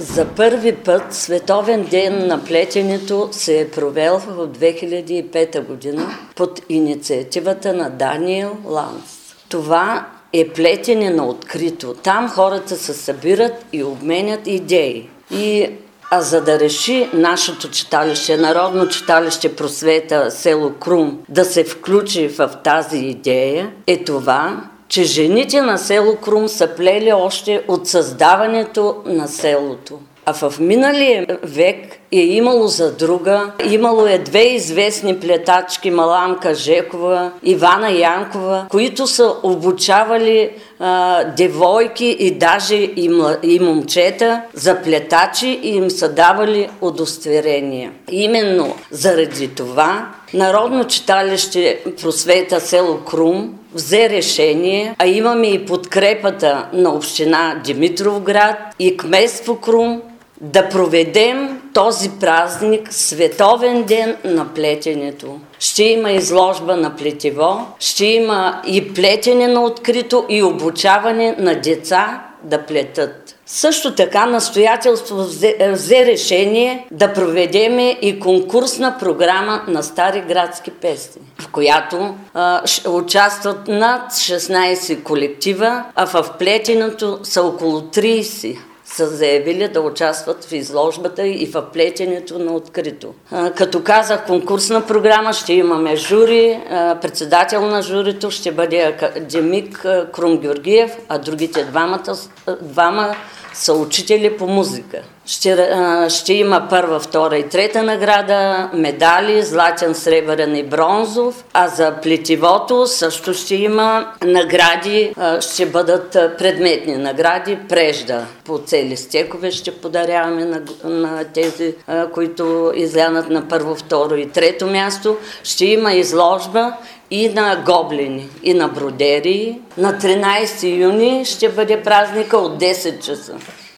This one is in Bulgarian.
За първи път Световен ден на плетенето се е провел в 2005 година под инициативата на Даниел Ланс. Това е плетене на открито. Там хората се събират и обменят идеи. А за да реши нашето читалище, Народно читалище Просвета, село Крум, да се включи в тази идея, е това, че жените на село Крум са плели още от създаването на селото. А в миналия век е имало задруга, имало е две известни плетачки, Маламка Жекова, Ивана Янкова, които са обучавали девойки и даже и момчета за плетачи и им са давали удостоверения. Именно заради това Народно читалище Просвета село Крум взе решение, а имаме и подкрепата на община Димитровград и кметство Крум, да проведем този празник Световен ден на плетенето. Ще има изложба на плетево, ще има и плетене на открито и обучаване на деца да плетат. Също така настоятелство взе решение да проведеме и конкурсна програма на стари градски песни, в която участват над 16 колектива, а в плетенето са около 30. Са заявили да участват в изложбата и в плетенето на открито. Като казах конкурсна програма, ще имаме жури, председател на журито ще бъде академик Крум Георгиев, а другите двама са учители по музика. Ще има първа, втора и трета награда, медали, златен, сребърен и бронзов, а за плетивото също ще има награди, ще бъдат предметни награди, прежда по цели стекове ще подаряваме на тези, които излянат на първо, второ и трето място. Ще има изложба и на гоблини, и на бродерии. На 13 юни ще бъде празника от 10 часа.